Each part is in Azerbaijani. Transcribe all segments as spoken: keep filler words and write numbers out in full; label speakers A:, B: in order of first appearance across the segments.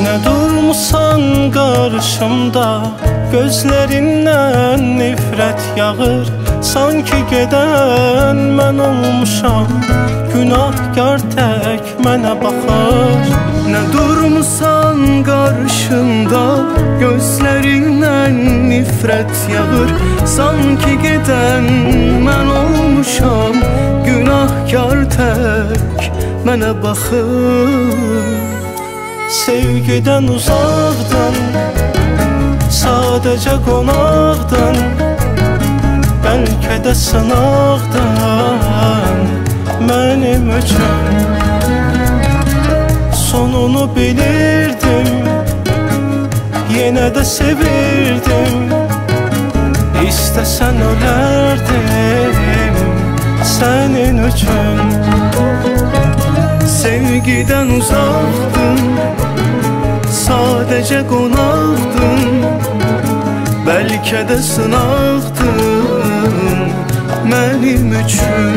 A: Ne durmusan qarşımda, gözlərindən nifrət yağır. Sanki gedən mən olmuşam, günahkar tək mənə baxır.
B: Ne durmusan qarşımda, gözlərindən nifrət yağır. Sanki gedən mən olmuşam, günahkar tək mənə baxır.
A: Sevgidən uzaqdan, sadəcə qonaqdan, bəlkə də sınaqdan mənim üçün. Sonunu bilirdim, yenə də sevirdim. İstəsən ölərdim sənin üçün.
B: Sevgiden uzaqdın, sadəcə qonaqdın, bəlkə də sınaqdın mənim üçün.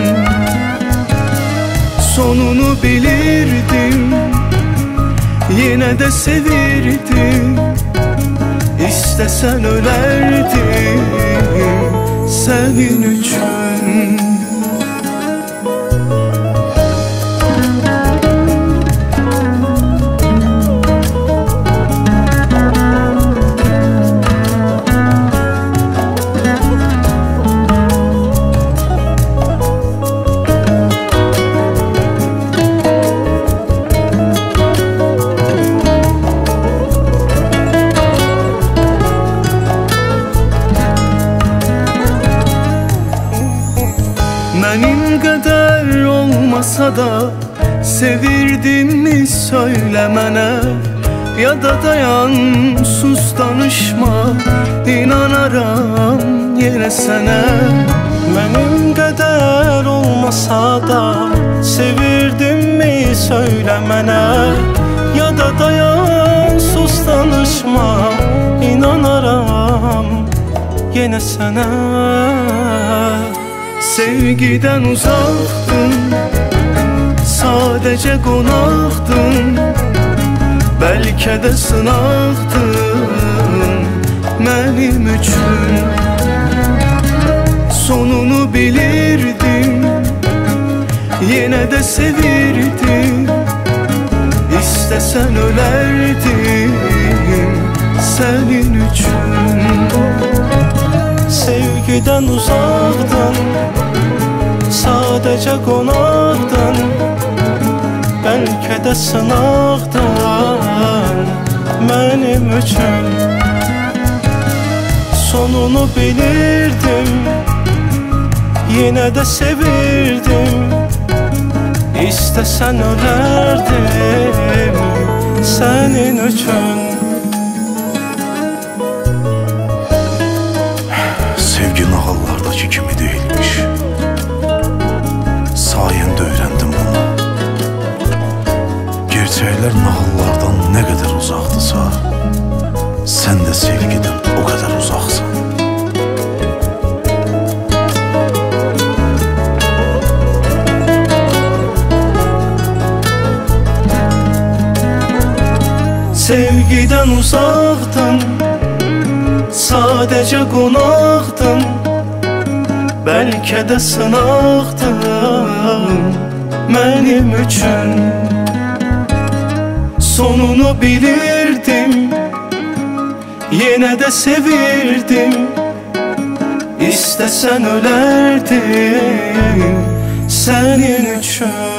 B: Sonunu bilirdim, yenə də sevirdim. İstəsən ölərdim sənin üçün. Mənim qədər olmasa da sevirdin mi söylə mənə. Ya da dayan, sus danışma, inanaram yenə sənə.
A: Mənim qədər olmasa da sevirdin mi söylə mənə. Ya da dayan, sus danışma, inanaram yenə sənə.
B: Sevgiden uzaqdın, sadəcə qonaqdın, bəlkə də sınaqdın mənim üçün. Sonunu bilirdim, yenə də sevirdim. İstəsən ölərdim sənin üçün.
A: Sevgiden uzaqdan, sadəcə qonaqdan, bəlkə də sınaqdan mənim üçün. Sonunu bilirdim, yenə də sevirdim. İstəsən ölərdim sənin üçün.
C: Sevgi nağıllardakı kimi değilmiş. Sayende öğrendim bunu. Gerçekler nağıllardan ne kadar uzaktısa, sen de sevgiden o kadar uzaksın.
A: Sevgiden uzaqdın, sadəcə qonaqdın, bəlkə də sınaqdın mənim üçün. Sonunu bilirdim, yenə də sevirdim. İstəsən ölərdim sənin üçün.